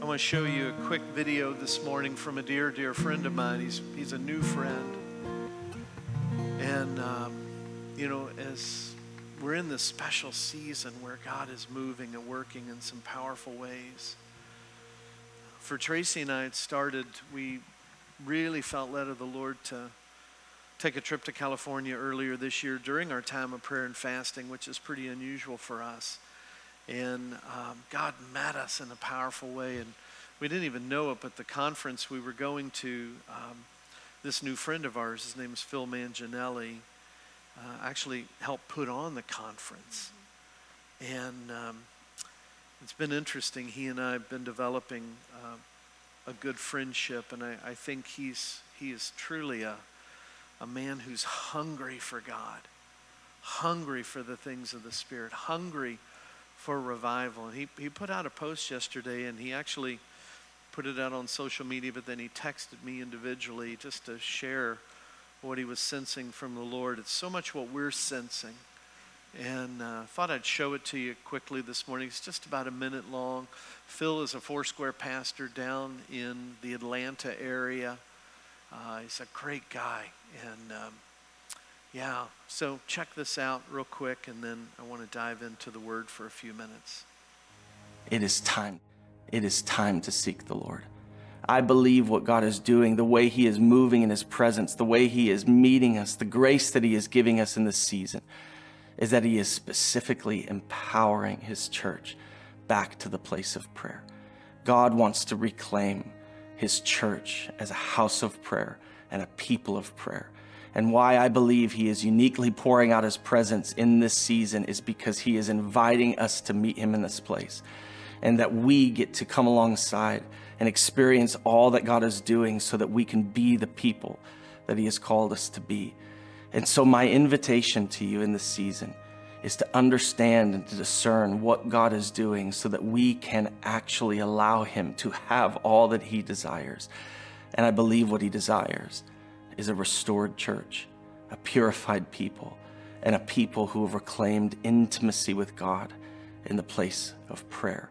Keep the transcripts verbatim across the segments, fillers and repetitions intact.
I want to show you a quick video this morning from a dear, dear friend of mine. He's, he's a new friend. And, um, you know, as we're in this special season where God is moving and working in some powerful ways. For Tracy and I, it started, we really felt led of the Lord to take a trip to California earlier this year during our time of prayer and fasting, which is pretty unusual for us. And um, God met us in a powerful way. And we didn't even know it, but the conference we were going to, um, this new friend of ours, his name is Phil Manginelli, uh, actually helped put on the conference. And um, it's been interesting. He and I have been developing uh, a good friendship, and I, I think he's he is truly a, a man who's hungry for God, hungry for the things of the Spirit, hungry for revival. And he, he put out a post yesterday, and he actually put it out on social media, but then he texted me individually just to share what he was sensing from the Lord. It's so much what we're sensing. And I uh, thought I'd show it to you quickly this morning. It's just about a minute long. Phil is a Foursquare pastor down in the Atlanta area. Uh, he's a great guy. And um, yeah, so check this out real quick, and then I want to dive into the Word for a few minutes. It is time. It is time to seek the Lord. I believe what God is doing, the way He is moving in His presence, the way He is meeting us, the grace that He is giving us in this season, is that He is specifically empowering His church back to the place of prayer. God wants to reclaim His church as a house of prayer and a people of prayer. And why I believe He is uniquely pouring out His presence in this season is because He is inviting us to meet Him in this place, and that we get to come alongside and experience all that God is doing so that we can be the people that He has called us to be. And so my invitation to you in this season is to understand and to discern what God is doing so that we can actually allow Him to have all that He desires. And I believe what He desires is a restored church, a purified people, and a people who have reclaimed intimacy with God in the place of prayer.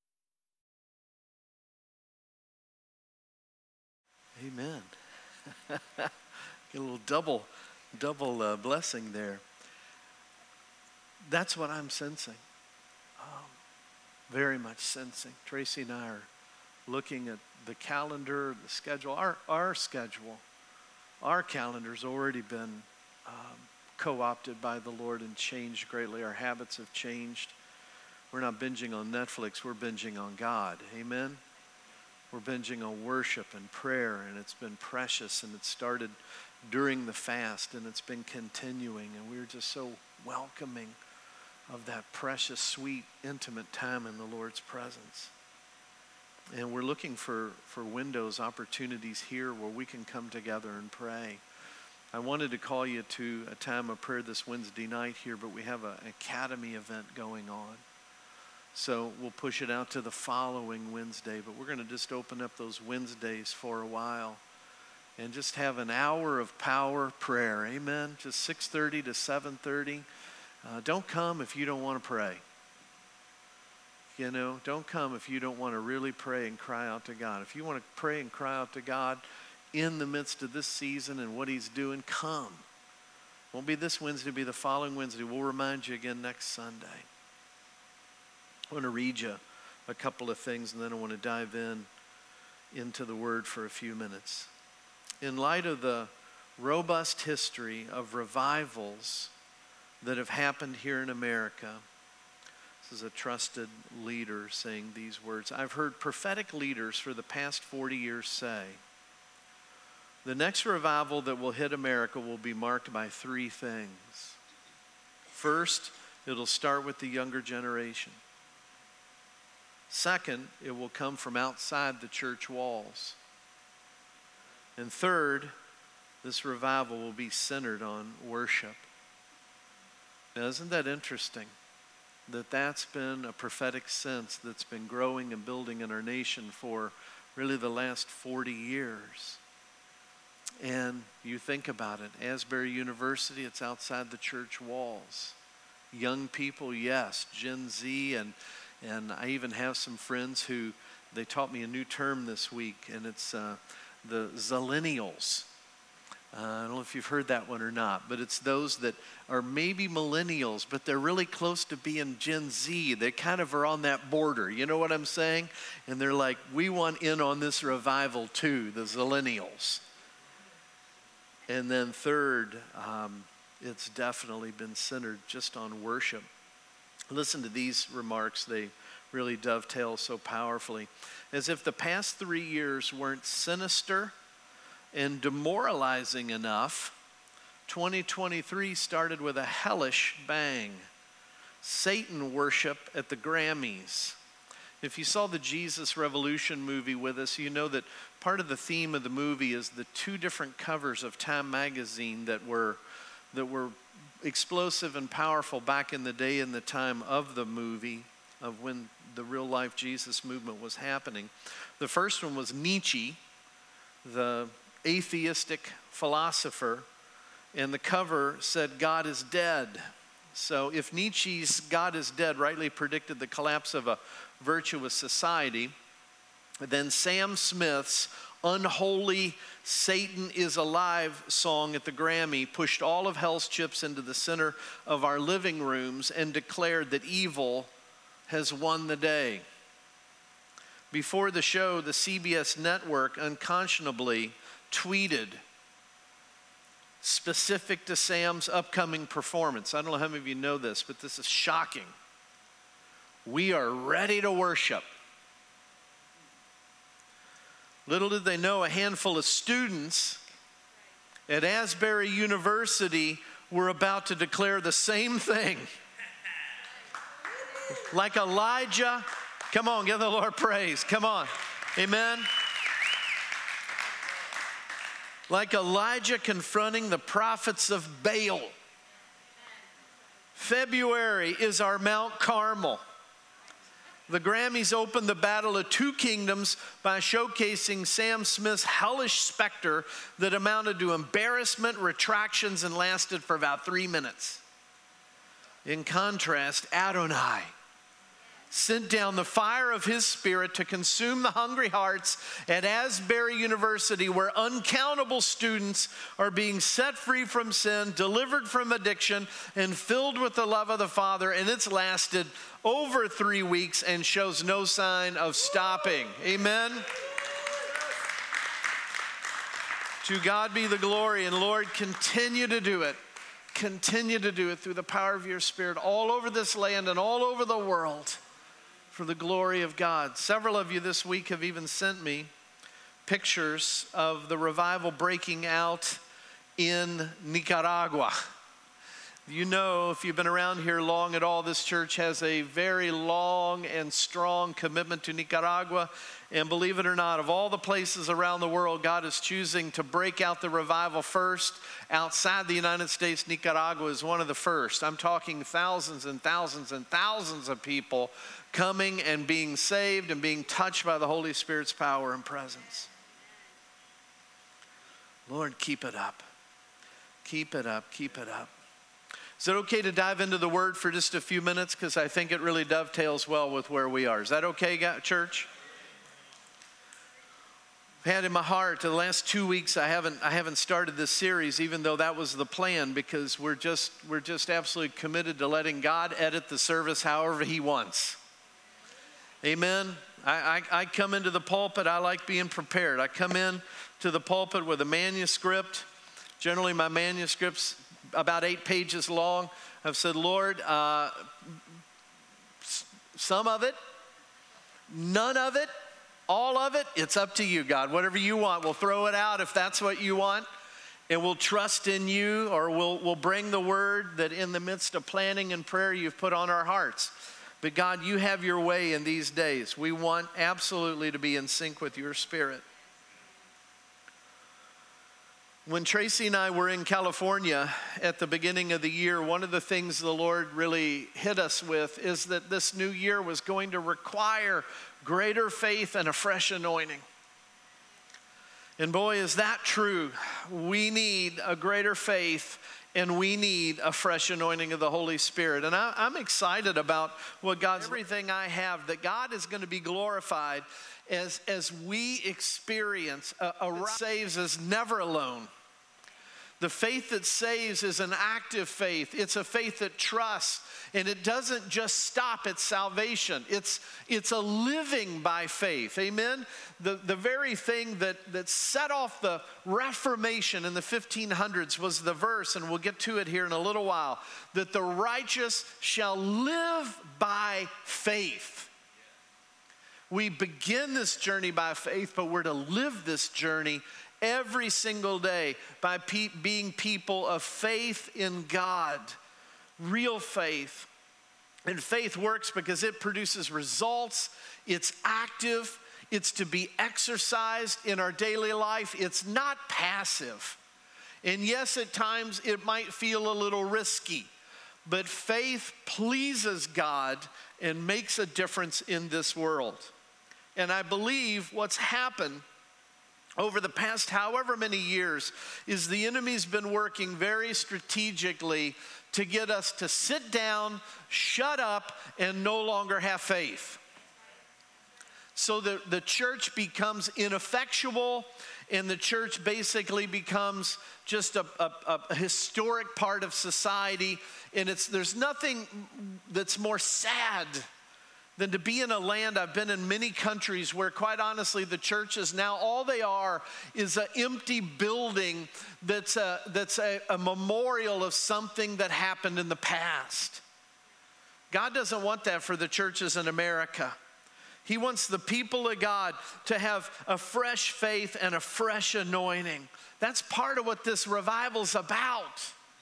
Amen. Get a little double, double uh, blessing there. That's what I'm sensing. Um, very much sensing. Tracy and I are looking at the calendar, the schedule, our, our schedule. Our calendar's already been um, co-opted by the Lord and changed greatly. Our habits have changed. We're not binging on Netflix, we're binging on God. Amen? We're binging on worship and prayer, and it's been precious, and it started during the fast, and it's been continuing, and we're just so welcoming of that precious, sweet, intimate time in the Lord's presence. And we're looking for, for windows, opportunities here where we can come together and pray. I wanted to call you to a time of prayer this Wednesday night here, but we have a, an academy event going on. So we'll push it out to the following Wednesday, but we're going to just open up those Wednesdays for a while and just have an hour of power prayer. Amen? Just six thirty to seven thirty. Uh, don't come if you don't want to pray. You know, don't come if you don't want to really pray and cry out to God. If you want to pray and cry out to God in the midst of this season and what He's doing, come. Won't be this Wednesday, it'll be the following Wednesday. We'll remind you again next Sunday. I want to read you a couple of things, and then I want to dive in into the Word for a few minutes. In light of the robust history of revivals that have happened here in America, this is a trusted leader saying these words. I've heard prophetic leaders for the past forty years say, the next revival that will hit America will be marked by three things. First, it'll start with the younger generation. Second, it will come from outside the church walls. And third, this revival will be centered on worship. Now, isn't that interesting? That that's been a prophetic sense that's been growing and building in our nation for really the last forty years. And you think about it, Asbury University, it's outside the church walls. Young people, yes, Gen Z, and and I even have some friends who they taught me a new term this week, and it's uh, the Zillennials. Uh, I don't know if you've heard that one or not, but it's those that are maybe millennials, but they're really close to being Gen Z. They kind of are on that border. You know what I'm saying? And they're like, we want in on this revival too, the Zillennials. And then third, um, it's definitely been centered just on worship. Listen to these remarks. They really dovetail so powerfully. As if the past three years weren't sinister and demoralizing enough, twenty twenty-three started with a hellish bang. Satan worship at the Grammys. If you saw the Jesus Revolution movie with us, you know that part of the theme of the movie is the two different covers of Time magazine that were that were explosive and powerful back in the day and the time of the movie, of when the real life Jesus movement was happening. The first one was Nietzsche, the atheistic philosopher, and the cover said, God is dead. So if Nietzsche's God is dead rightly predicted the collapse of a virtuous society, then Sam Smith's unholy Satan is Alive song at the Grammy pushed all of hell's chips into the center of our living rooms and declared that evil has won the day. Before the show, the C B S network unconscionably tweeted specific to Sam's upcoming performance. I don't know how many of you know this, but this is shocking. We are ready to worship. Little did they know, a handful of students at Asbury University were about to declare the same thing. Like Elijah, come on, give the Lord praise. Come on, amen. Like Elijah confronting the prophets of Baal. February is our Mount Carmel. The Grammys opened the battle of two kingdoms by showcasing Sam Smith's hellish specter that amounted to embarrassment, retractions, and lasted for about three minutes. In contrast, Adonai sent down the fire of his spirit to consume the hungry hearts at Asbury University, where uncountable students are being set free from sin, delivered from addiction, and filled with the love of the Father. And it's lasted over three weeks and shows no sign of stopping. Amen. To God be the glory, and Lord, continue to do it. Continue to do it through the power of your Spirit all over this land and all over the world for the glory of God. Several of you this week have even sent me pictures of the revival breaking out in Nicaragua. You know, if you've been around here long at all, this church has a very long and strong commitment to Nicaragua. And believe it or not, of all the places around the world, God is choosing to break out the revival first. Outside the United States, Nicaragua is one of the first. I'm talking thousands and thousands and thousands of people coming and being saved and being touched by the Holy Spirit's power and presence. Lord, keep it up. Keep it up. Keep it up. Is it okay to dive into the Word for just a few minutes? Because I think it really dovetails well with where we are. Is that okay, church? I had in my heart the last two weeks I haven't I haven't started this series, even though that was the plan, because we're just we're just absolutely committed to letting God edit the service however He wants. Amen. I, I, I come into the pulpit, I like being prepared. I come in to the pulpit with a manuscript. Generally, my manuscript's about eight pages long. I've said, Lord, uh, some of it, none of it, all of it, it's up to you, God. Whatever you want, we'll throw it out if that's what you want. And we'll trust in you, or we'll, we'll bring the word that in the midst of planning and prayer you've put on our hearts. But God, you have your way in these days. We want absolutely to be in sync with your Spirit. When Tracy and I were in California at the beginning of the year, one of the things the Lord really hit us with is that this new year was going to require greater faith and a fresh anointing. And boy, is that true. We need a greater faith, and we need a fresh anointing of the Holy Spirit. And I, I'm excited about what God's, everything I have, that God is going to be glorified as, as we experience a, a that saves us never alone. The faith that saves is an active faith. It's a faith that trusts, and it doesn't just stop at salvation. It's, it's a living by faith, amen? The, the very thing that, that set off the Reformation in the fifteen hundreds was the verse, and we'll get to it here in a little while, that the righteous shall live by faith. We begin this journey by faith, but we're to live this journey every single day by pe- being people of faith in God, real faith. And faith works because it produces results. It's active. It's to be exercised in our daily life. It's not passive. And yes, at times it might feel a little risky, but faith pleases God and makes a difference in this world. And I believe what's happened over the past however many years is the enemy's been working very strategically to get us to sit down, shut up, and no longer have faith. So the, the church becomes ineffectual, and the church basically becomes just a, a, a historic part of society. And it's there's nothing that's more sad than to be in a land. I've been in many countries where, quite honestly, the churches now, all they are is an empty building that's a, that's a, a memorial of something that happened in the past. God doesn't want that for the churches in America. He wants the people of God to have a fresh faith and a fresh anointing. That's part of what this revival's about.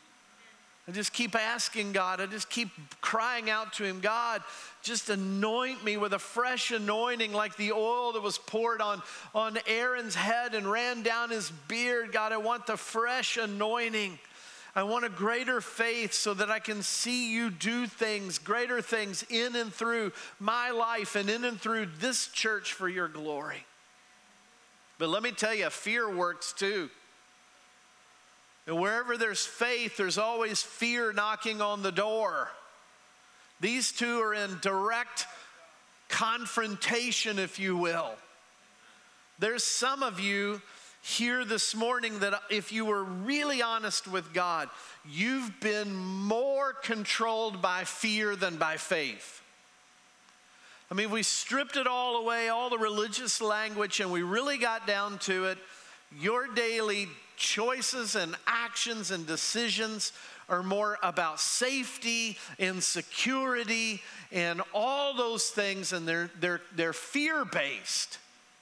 I just keep asking God, I just keep crying out to him, God, just anoint me with a fresh anointing like the oil that was poured on, on Aaron's head and ran down his beard. God, I want the fresh anointing. I want a greater faith so that I can see you do things, greater things in and through my life and in and through this church for your glory. But let me tell you, fear works too. And wherever there's faith, there's always fear knocking on the door. These two are in direct confrontation, if you will. There's some of you here this morning that if you were really honest with God, you've been more controlled by fear than by faith. I mean, we stripped it all away, all the religious language, and we really got down to it. Your daily choices and actions and decisions are more about safety and security and all those things, and they're, they're, they're fear-based.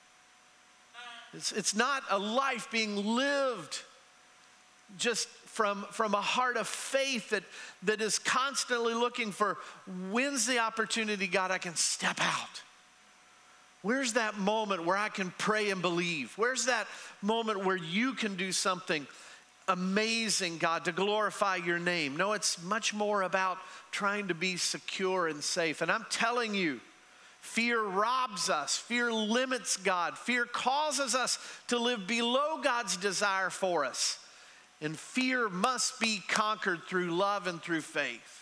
It's, it's not a life being lived just from, from a heart of faith that, that is constantly looking for, when's the opportunity, God, I can step out? Where's that moment where I can pray and believe? Where's that moment where you can do something amazing, God, to glorify your name? No, it's much more about trying to be secure and safe. And I'm telling you, fear robs us. Fear limits God. Fear causes us to live below God's desire for us. And fear must be conquered through love and through faith.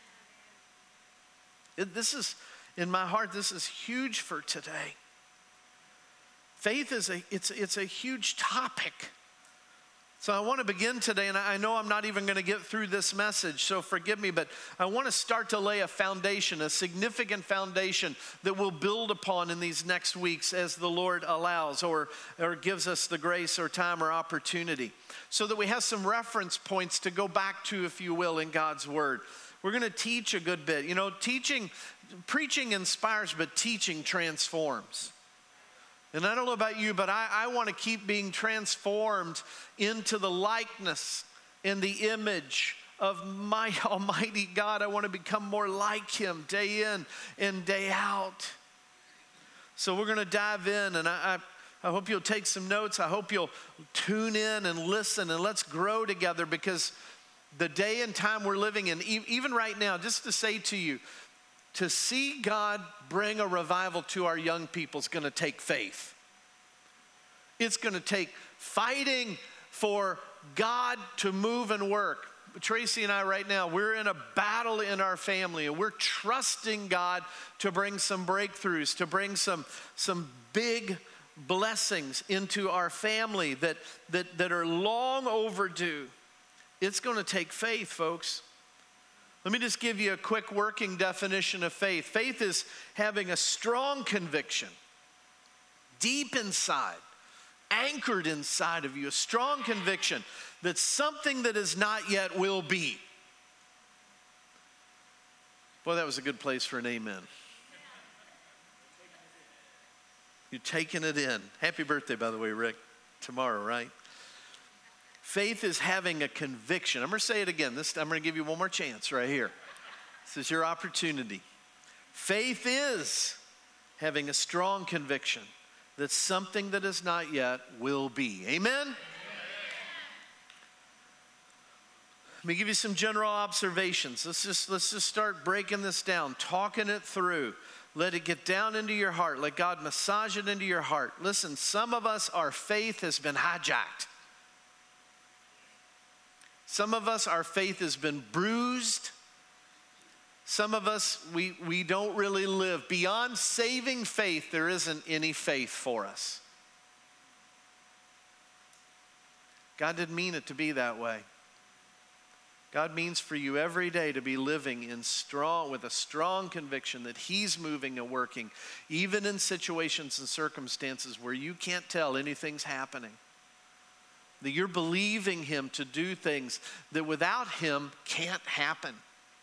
It, this is, in my heart, this is huge for today. Faith is a, it's, it's a huge topic. So I want to begin today, and I know I'm not even going to get through this message, so forgive me, but I want to start to lay a foundation, a significant foundation that we'll build upon in these next weeks as the Lord allows or, or gives us the grace or time or opportunity, so that we have some reference points to go back to, if you will, in God's Word. We're going to teach a good bit. You know, teaching, preaching inspires, but teaching transforms. And I don't know about you, but I, I want to keep being transformed into the likeness and the image of my Almighty God. I want to become more like Him day in and day out. So we're going to dive in, and I, I, I hope you'll take some notes. I hope you'll tune in and listen, and let's grow together, because the day and time we're living in, even right now, just to say to you, to see God bring a revival to our young people is going to take faith. It's going to take fighting for God to move and work. Tracy and I right now, we're in a battle in our family, and we're trusting God to bring some breakthroughs, to bring some, some big blessings into our family that, that, that are long overdue. It's going to take faith, folks. Let me just give you a quick working definition of faith. Faith is having a strong conviction, deep inside, anchored inside of you, a strong conviction that something that is not yet will be. Boy, that was a good place for an amen. You're taking it in. Happy birthday, by the way, Rick. Tomorrow, right? Faith is having a conviction. I'm going to say it again. This, I'm going to give you one more chance right here. This is your opportunity. Faith is having a strong conviction that something that is not yet will be. Amen? Amen? Let me give you some general observations. Let's just, let's just start breaking this down, talking it through. Let it get down into your heart. Let God massage it into your heart. Listen, some of us, our faith has been hijacked. Some of us, our faith has been bruised. Some of us, we, we don't really live. Beyond saving faith, there isn't any faith for us. God didn't mean it to be that way. God means for you every day to be living in strong, with a strong conviction that He's moving and working, even in situations and circumstances where you can't tell anything's happening. That you're believing Him to do things that without Him can't happen.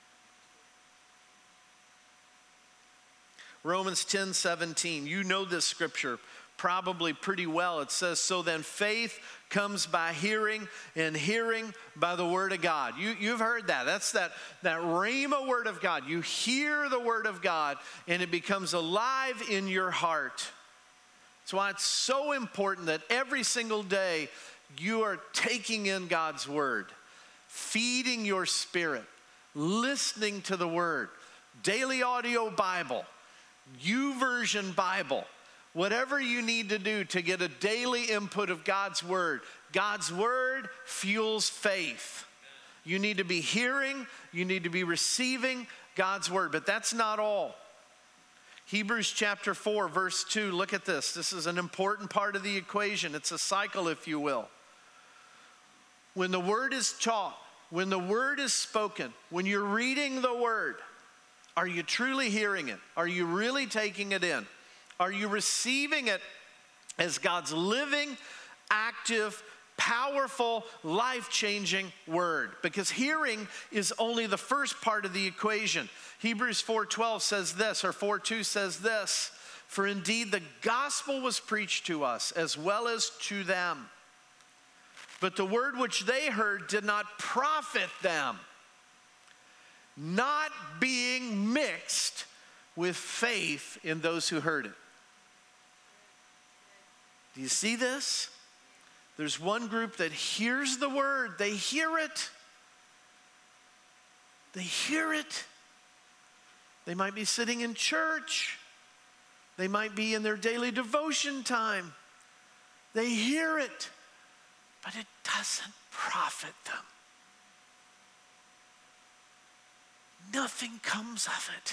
Romans ten seventeen, you know this scripture probably pretty well. It says, so then faith comes by hearing, and hearing by the word of God. You, you've heard that. That's that, that rhema word of God. You hear the word of God, and it becomes alive in your heart. That's why it's so important that every single day you are taking in God's word, feeding your spirit, listening to the word, daily audio Bible, YouVersion Bible, whatever you need to do to get a daily input of God's word. God's word fuels faith. You need to be hearing, you need to be receiving God's word, but that's not all. Hebrews chapter four, verse two, look at this. This is an important part of the equation. It's a cycle, if you will. When the word is taught, when the word is spoken, when you're reading the word, are you truly hearing it? Are you really taking it in? Are you receiving it as God's living, active, powerful, life-changing word? Because hearing is only the first part of the equation. Hebrews four twelve says this, or four two says this, for indeed the gospel was preached to us as well as to them. But the word which they heard did not profit them, not being mixed with faith in those who heard it. Do you see this? There's one group that hears the word. They hear it. They hear it. They might be sitting in church. They might be in their daily devotion time. They hear it, but it doesn't profit them. Nothing comes of it.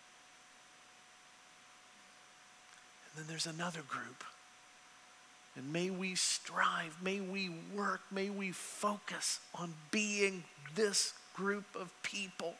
And then there's another group. And may we strive, may we work, may we focus on being this group of people.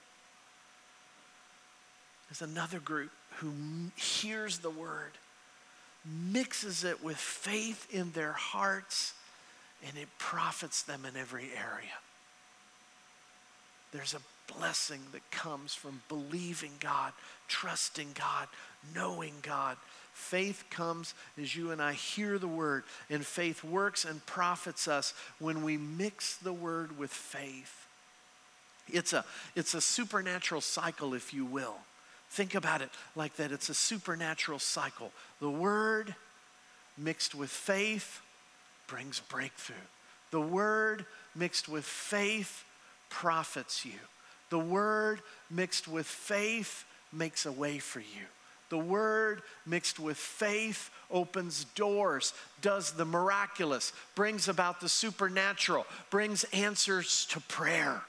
There's another group who hears the word, mixes it with faith in their hearts, and it profits them in every area. There's a blessing that comes from believing God, trusting God, knowing God. Faith comes as you and I hear the word, and faith works and profits us when we mix the word with faith. It's a, it's a supernatural cycle, if you will. Think about it like that. It's a supernatural cycle. The word mixed with faith brings breakthrough. The word mixed with faith profits you. The word mixed with faith makes a way for you. The Word mixed with faith opens doors, does the miraculous, brings about the supernatural, brings answers to prayer.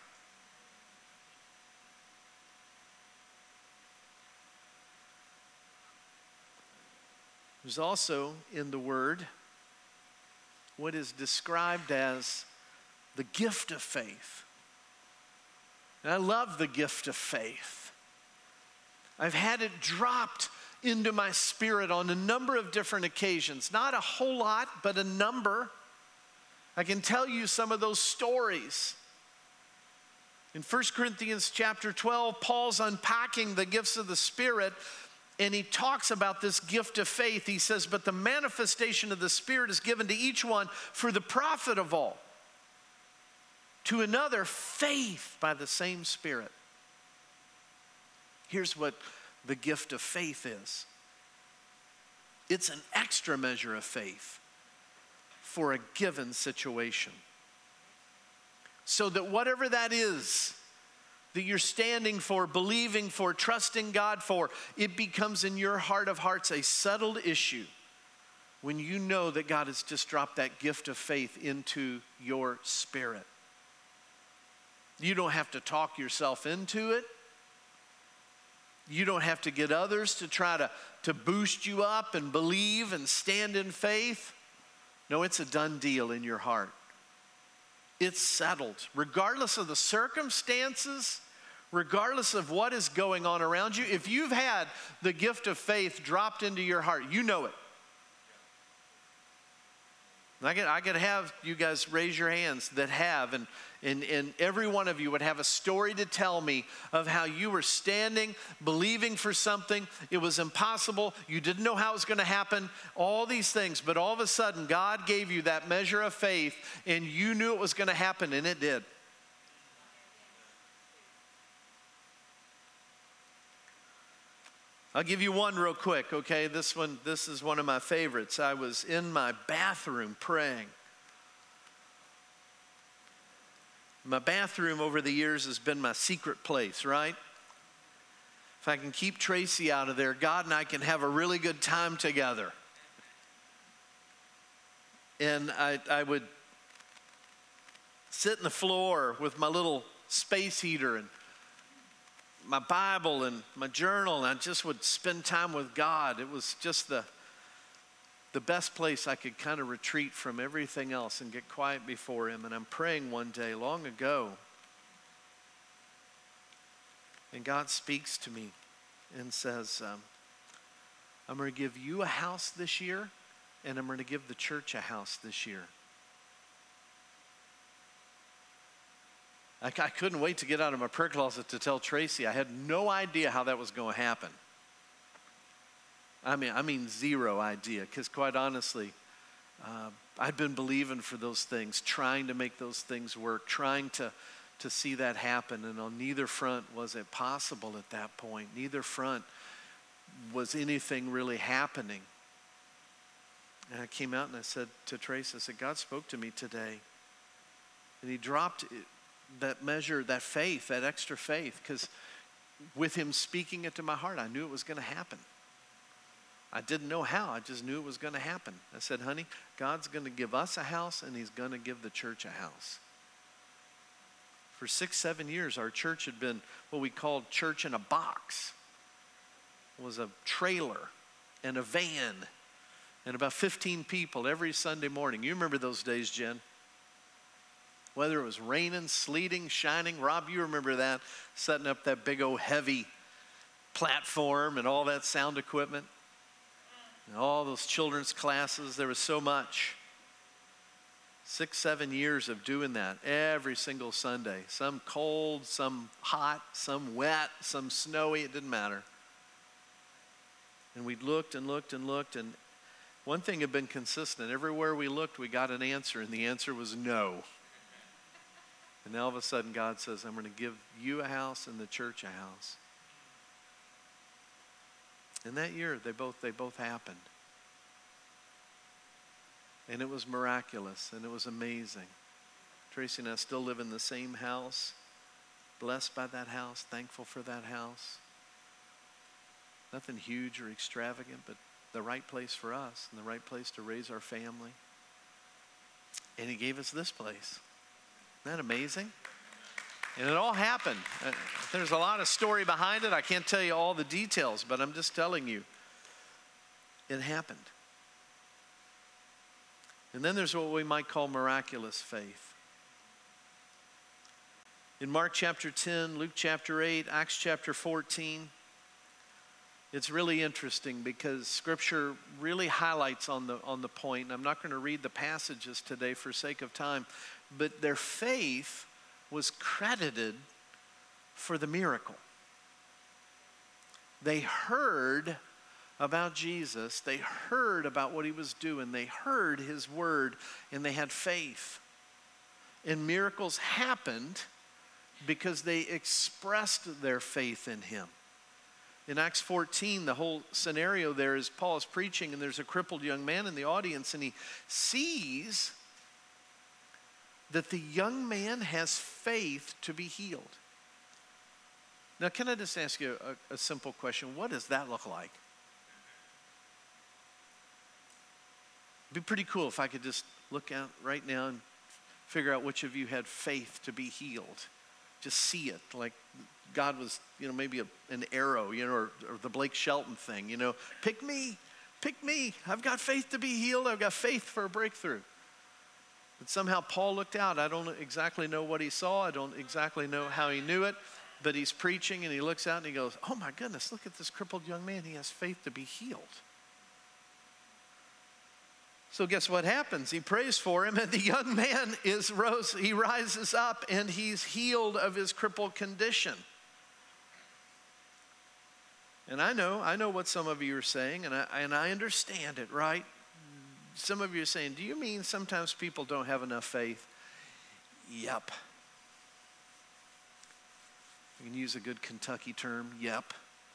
There's also in the Word what is described as the gift of faith. And I love the gift of faith. I've had it dropped into my spirit on a number of different occasions. Not a whole lot, but a number. I can tell you some of those stories. In First Corinthians chapter twelve, Paul's unpacking the gifts of the Spirit, and he talks about this gift of faith. He says, but the manifestation of the Spirit is given to each one for the profit of all. To another, faith by the same Spirit. Here's what the gift of faith is. It's an extra measure of faith for a given situation. So that whatever that is that you're standing for, believing for, trusting God for, it becomes in your heart of hearts a settled issue when you know that God has just dropped that gift of faith into your spirit. You don't have to talk yourself into it. You don't have to get others to try to, to boost you up and believe and stand in faith. No, it's a done deal in your heart. It's settled. Regardless of the circumstances, regardless of what is going on around you, if you've had the gift of faith dropped into your heart, you know it. I could, I could have you guys raise your hands that have, and, and, and every one of you would have a story to tell me of how you were standing, believing for something. It was impossible. You didn't know how it was going to happen, all these things. But all of a sudden, God gave you that measure of faith, and you knew it was going to happen, and it did. I'll give you one real quick, okay? This one, this is one of my favorites. I was in my bathroom praying. My bathroom over the years has been my secret place, right? If I can keep Tracy out of there, God and I can have a really good time together. And I, I would sit on the floor with my little space heater and my Bible and my journal, and I just would spend time with God. It was just the, the best place I could kind of retreat from everything else and get quiet before Him. And I'm praying one day long ago, and God speaks to me and says, um, I'm going to give you a house this year, and I'm going to give the church a house this year. I couldn't wait to get out of my prayer closet to tell Tracy. I had no idea how that was going to happen. I mean, I mean zero idea, because quite honestly, uh, I'd been believing for those things, trying to make those things work, trying to, to see that happen, and on neither front was it possible at that point. Neither front was anything really happening. And I came out and I said to Tracy, I said, God spoke to me today, and He dropped it. That measure, that faith, that extra faith, because with Him speaking it to my heart, I knew it was going to happen. I didn't know how, I just knew it was going to happen. I said, honey, God's going to give us a house, and He's going to give the church a house. For six, seven years, our church had been what we called church in a box. It was a trailer and a van and about fifteen people every Sunday morning. You remember those days, Jen? Whether it was raining, sleeting, shining. Rob, you remember that, setting up that big old heavy platform and all that sound equipment. And all those children's classes, there was so much. Six, seven years of doing that every single Sunday. Some cold, some hot, some wet, some snowy, it didn't matter. And we looked and looked and looked, and one thing had been consistent. Everywhere we looked, we got an answer, and the answer was no. And now all of a sudden God says, I'm going to give you a house and the church a house. And that year, they both, they both happened. And it was miraculous, and it was amazing. Tracy and I still live in the same house, blessed by that house, thankful for that house. Nothing huge or extravagant, but the right place for us and the right place to raise our family. And he gave us this place. Isn't that amazing? And it all happened. Uh, There's a lot of story behind it. I can't tell you all the details, but I'm just telling you, it happened. And then there's what we might call miraculous faith. In Mark chapter ten, Luke chapter eight, Acts chapter fourteen, it's really interesting because Scripture really highlights on the, on the point. And I'm not going to read the passages today for sake of time, but their faith was credited for the miracle. They heard about Jesus. They heard about what he was doing. They heard his word, and they had faith. And miracles happened because they expressed their faith in him. In Acts fourteen, the whole scenario there is Paul is preaching, and there's a crippled young man in the audience, and he sees that the young man has faith to be healed. Now, can I just ask you a, a simple question? What does that look like? It'd be pretty cool if I could just look out right now and figure out which of you had faith to be healed. Just see it, like God was, you know, maybe a, an arrow, you know, or, or the Blake Shelton thing, you know. Pick me, pick me. I've got faith to be healed. I've got faith for a breakthrough. But somehow Paul looked out. I don't exactly know what he saw. I don't exactly know how he knew it. But he's preaching, and he looks out, and he goes, oh, my goodness, look at this crippled young man. He has faith to be healed. So guess what happens? He prays for him, and the young man is rose. He rises up, and he's healed of his crippled condition. And I know, I know what some of you are saying, and I, and I understand it, right? Some of you are saying, do you mean sometimes people don't have enough faith? Yep. You can use a good Kentucky term, yep.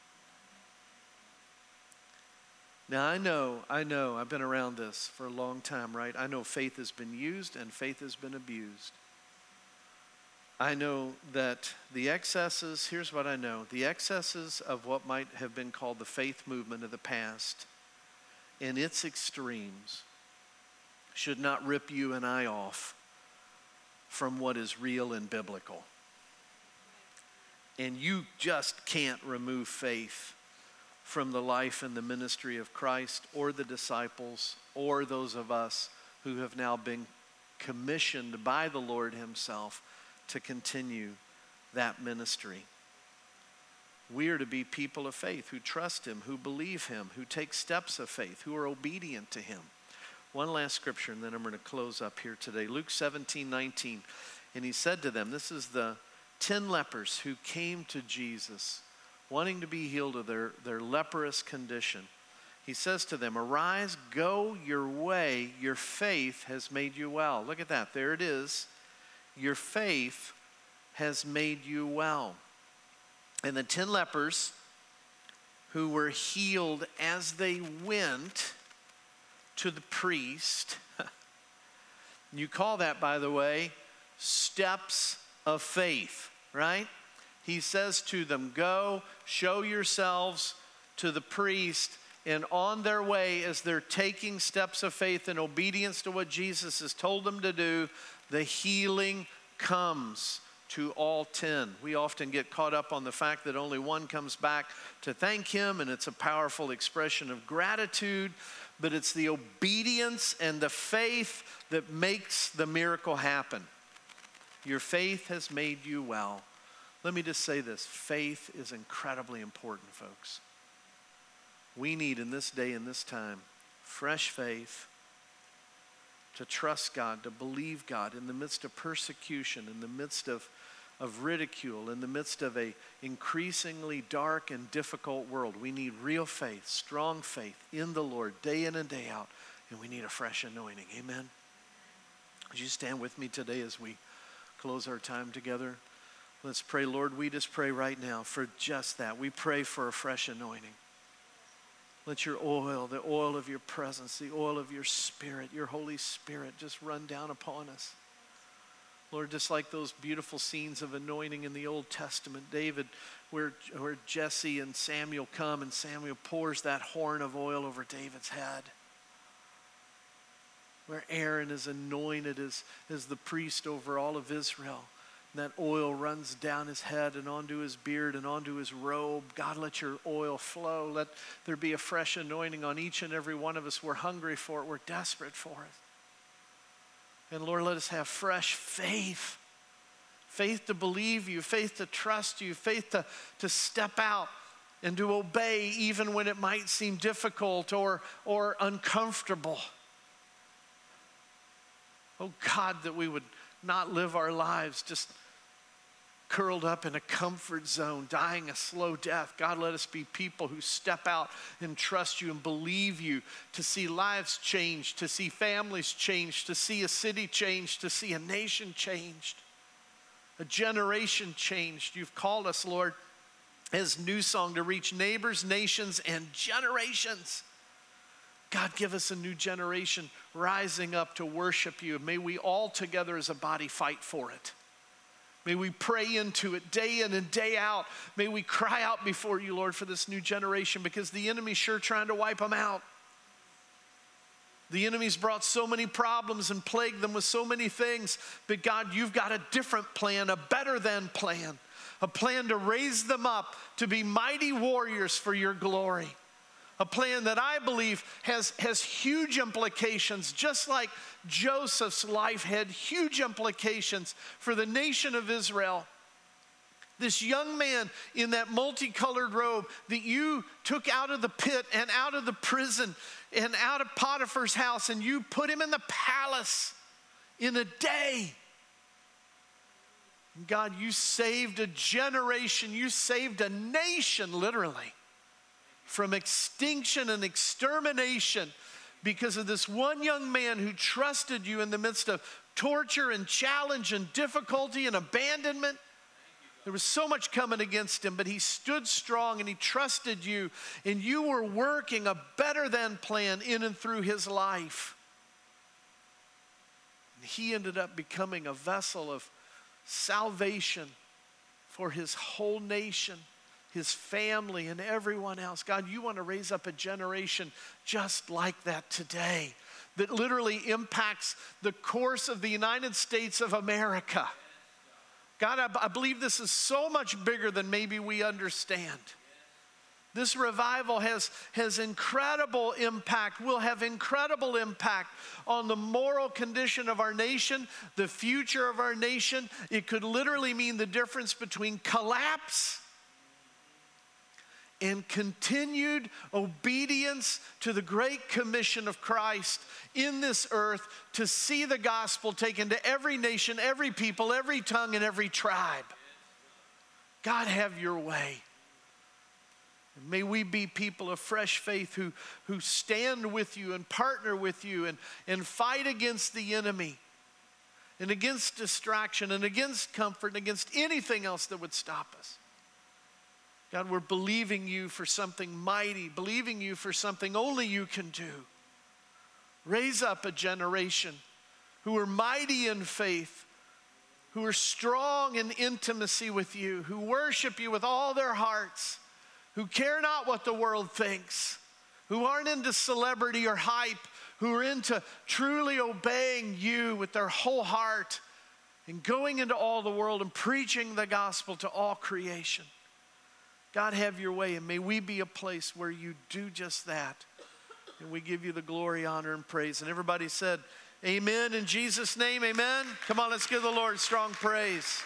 Now, I know, I know, I've been around this for a long time, right? I know faith has been used and faith has been abused. I know that the excesses, here's what I know, the excesses of what might have been called the faith movement of the past in its extremes should not rip you and I off from what is real and biblical. And you just can't remove faith from the life and the ministry of Christ or the disciples or those of us who have now been commissioned by the Lord himself to continue that ministry. We are to be people of faith who trust him, who believe him, who take steps of faith, who are obedient to him. One last scripture, and then I'm going to close up here today. Luke seventeen nineteen. And he said to them, this is the ten lepers who came to Jesus wanting to be healed of their, their leprous condition. He says to them, arise, go your way, your faith has made you well. Look at that, there it is. Your faith has made you well. And the ten lepers who were healed as they went to the priest, you call that, by the way, steps of faith, right? He says to them, go, show yourselves to the priest. And on their way, as they're taking steps of faith in obedience to what Jesus has told them to do, the healing comes to all ten. We often get caught up on the fact that only one comes back to thank him, and it's a powerful expression of gratitude, but it's the obedience and the faith that makes the miracle happen. Your faith has made you well. Let me just say this, faith is incredibly important, folks. We need in this day and this time fresh faith to trust God, to believe God in the midst of persecution, in the midst of, of ridicule, in the midst of a increasingly dark and difficult world. We need real faith, strong faith in the Lord day in and day out, and we need a fresh anointing. Amen? Would you stand with me today as we close our time together? Let's pray. Lord, we just pray right now for just that. We pray for a fresh anointing. Let your oil, the oil of your presence, the oil of your Spirit, your Holy Spirit just run down upon us. Lord, just like those beautiful scenes of anointing in the Old Testament, David, where, where Jesse and Samuel come and Samuel pours that horn of oil over David's head. Where Aaron is anointed as, as the priest over all of Israel. And that oil runs down his head and onto his beard and onto his robe. God, let your oil flow. Let there be a fresh anointing on each and every one of us. We're hungry for it. We're desperate for it. And Lord, let us have fresh faith. Faith to believe you, faith to trust you, faith to, to step out and to obey even when it might seem difficult or, or uncomfortable. Oh God, that we would not live our lives just curled up in a comfort zone, dying a slow death. God, let us be people who step out and trust you and believe you, to see lives changed, to see families changed, to see a city changed, to see a nation changed, a generation changed. You've called us, Lord, as New Song to reach neighbors, nations, and generations. God, give us a new generation rising up to worship you. May we all together as a body fight for it. May we pray into it day in and day out. May we cry out before you, Lord, for this new generation, because the enemy's sure trying to wipe them out. The enemy's brought so many problems and plagued them with so many things. But God, you've got a different plan, a better than plan, a plan to raise them up to be mighty warriors for your glory. A plan that I believe has, has huge implications, just like Joseph's life had huge implications for the nation of Israel. This young man in that multicolored robe that you took out of the pit and out of the prison and out of Potiphar's house, and you put him in the palace in a day. God, you saved a generation, you saved a nation, literally, from extinction and extermination because of this one young man who trusted you in the midst of torture and challenge and difficulty and abandonment. There was so much coming against him, but he stood strong and he trusted you, and you were working a better than plan in and through his life. And he ended up becoming a vessel of salvation for his whole nation, his family, and everyone else. God, you want to raise up a generation just like that today, that literally impacts the course of the United States of America. God, I, I believe this is so much bigger than maybe we understand. This revival has, has incredible impact, will have incredible impact on the moral condition of our nation, the future of our nation. It could literally mean the difference between collapse and continued obedience to the great commission of Christ in this earth, to see the gospel taken to every nation, every people, every tongue, and every tribe. God, have your way. And may we be people of fresh faith who, who stand with you and partner with you and, and fight against the enemy and against distraction and against comfort and against anything else that would stop us. God, we're believing you for something mighty, believing you for something only you can do. Raise up a generation who are mighty in faith, who are strong in intimacy with you, who worship you with all their hearts, who care not what the world thinks, who aren't into celebrity or hype, who are into truly obeying you with their whole heart and going into all the world and preaching the gospel to all creation. God, have your way, and may we be a place where you do just that. And we give you the glory, honor, and praise. And everybody said, amen in Jesus' name, amen. Come on, let's give the Lord strong praise.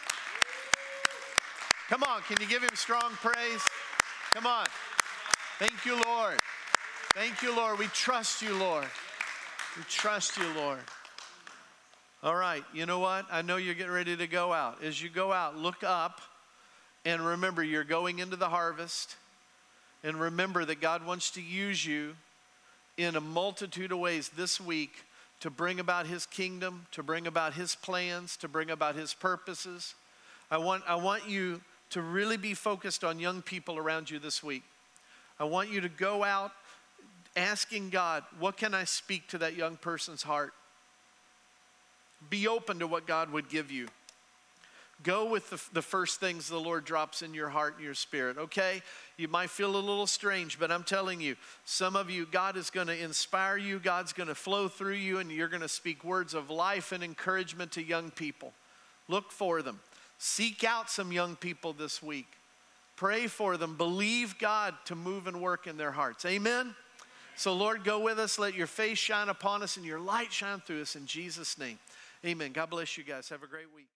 Come on, can you give him strong praise? Come on. Thank you, Lord. Thank you, Lord. We trust you, Lord. We trust you, Lord. All right, you know what? I know you're getting ready to go out. As you go out, look up. And remember, you're going into the harvest. And remember that God wants to use you in a multitude of ways this week to bring about his kingdom, to bring about his plans, to bring about his purposes. I want, I want you to really be focused on young people around you this week. I want you to go out asking God, what can I speak to that young person's heart? Be open to what God would give you. Go with the, the first things the Lord drops in your heart and your spirit, okay? You might feel a little strange, but I'm telling you, some of you, God is going to inspire you. God's going to flow through you, and you're going to speak words of life and encouragement to young people. Look for them. Seek out some young people this week. Pray for them. Believe God to move and work in their hearts. Amen? So, Lord, go with us. Let your face shine upon us and your light shine through us in Jesus' name. Amen. God bless you guys. Have a great week.